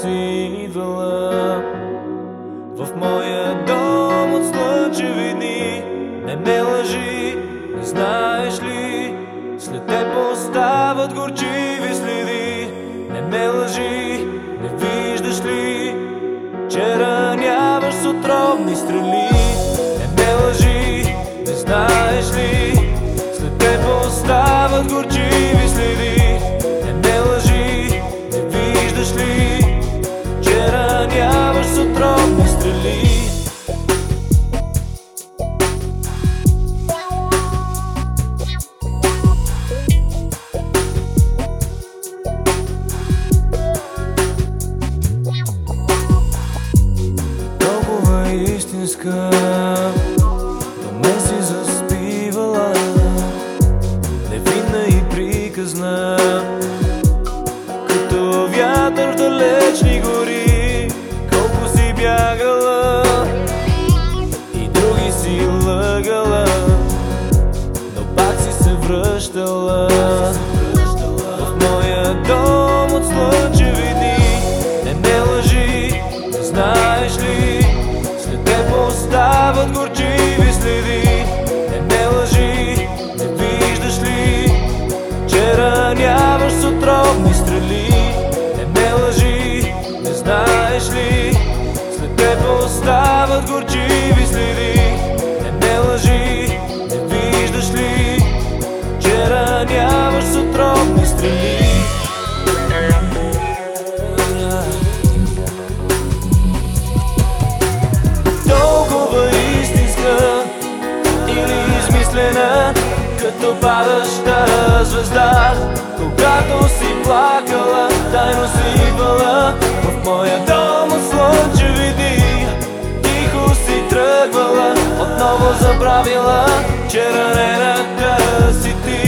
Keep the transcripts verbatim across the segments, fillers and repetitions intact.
си идвала в моя дом от слънчеви дни. Не ме лъжи, не знаеш ли, след теб остават горчиви следи. Не ме лъжи, не виждаш ли, че раняваш с отровни стрели. Не ме лъжи, не знаеш ли, след теб остават горчиви следи. Не ме лъжи, не виждаш ли, че раняваш с отровни стрели. Толкова истинска, до мен си заспивала, невинна и приказна, като вятър в далечни гори. Колко си бягала и други си лъгала, но пак си се връщала в моя дом от слънчеви дни. Не ме лъжи, не знаеш ли, след теб остават горчиви следи. Не ме лъжи, не виждаш ли, че раняваш с отровни стрели. Не ме лъжи, не знаеш ли, след теб остават горчиви следи. Не ме лъжи, не виждаш ли, че раняваш с отровни стрели. Толкова истинска или измислена, като падаща звезда. Когато си плакала, тайно си идвала в моя дом от слънчеви дни. Тихо си тръгвала, отново забравила, че ранената си ти.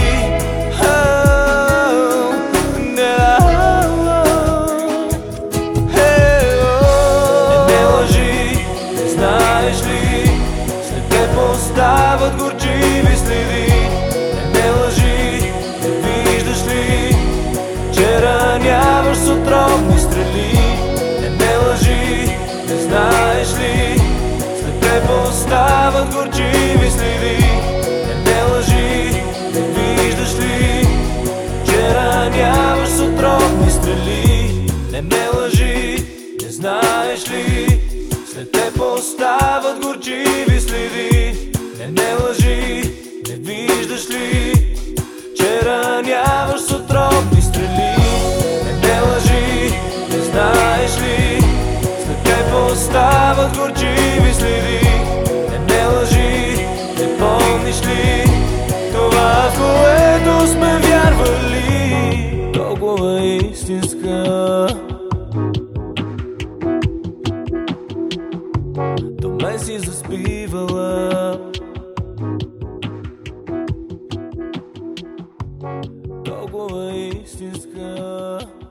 Остават горчиви следи. Не ме лъжи, не виждаш ли, че раняваш с отровни стрели. Не ме лъжи, не знаеш ли, след теб остават горчиви следи. Не ме лъжи, не виждаш ли, че раняваш с отровни стрели. Не ме лъжи, не знаеш ли, след теб остават горчиви следи. Не ме лъжи, не виждаш ли, че раняваш с отровни стрели. Не ме лъжи, не знаеш ли, след теб остават горчиви следи. Не ме лъжи, не помниш ли това, в което сме вярвали. Толкова истинска, до мен си заспивала. Толкова истинска.